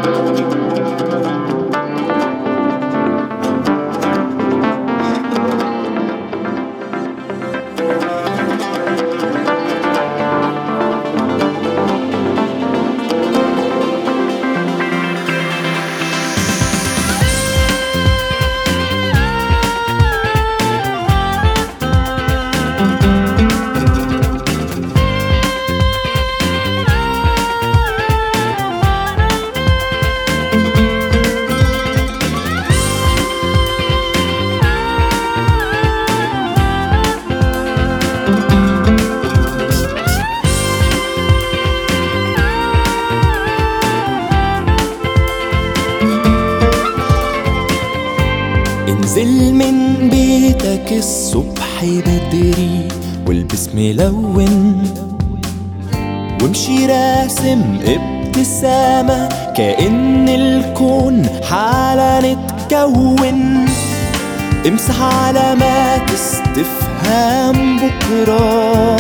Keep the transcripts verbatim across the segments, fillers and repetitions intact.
انزل من بيتك الصبح بدري والبس ملون، وامشي راسم ابتسامة كأن الكون حالا اتكون. امسح علامات استفهام بكرة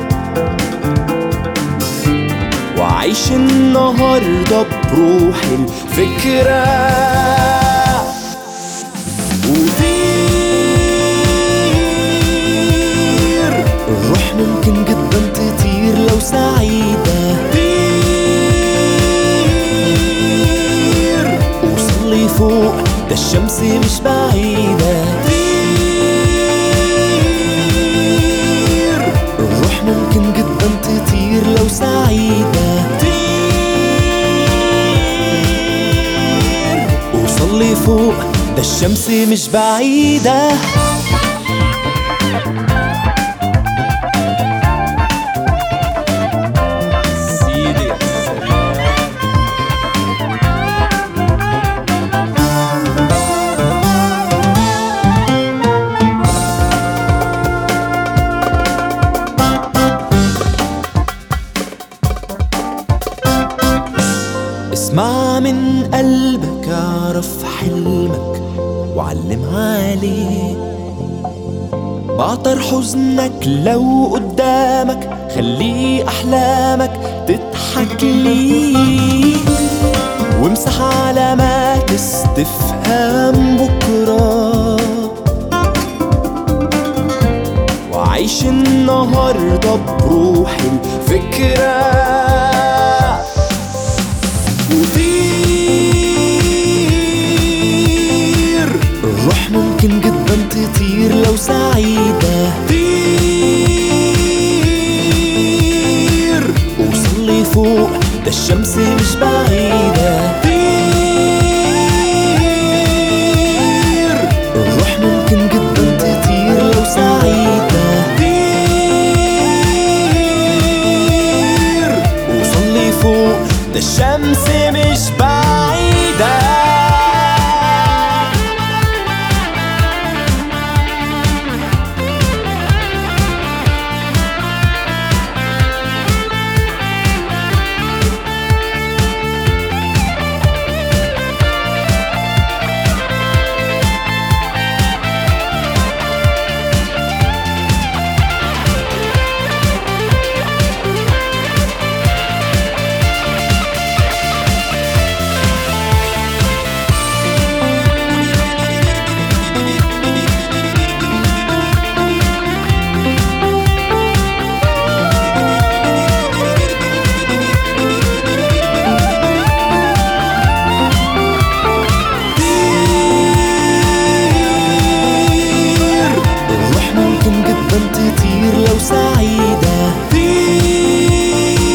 وعيش النهاردة بروح الفكرة. وطير، الروح ممكن جدا تطير لو سعيدة. طير وصلي فوق، ده الشمس مش بعيدة. طير، الروح ممكن جدا تطير لو سعيدة. طير وصلي فوق، ده الشمس مش بعيدة. سيدي يا اسمع من قلبك، اعرف حلمك وعلم عليه. بعطر حزنك لو قدامك، خلي أحلامك تضحك ليه. وامسح علامات استفهام بكرة وعيش النهاردة بروح الفكرة. وطير، الروح ممكن جدا تطير لو سعيدة. طير وصلي فوق، ده الشمس مش بعيدة. طير، الروح ممكن جدا تطير لو سعيدة. طير وصلي فوق، ده الشمس مش بعيدة. تطير لو سعيدة.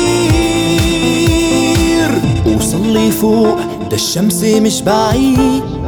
طير وصلي فوق، ده الشمس مش بعيد.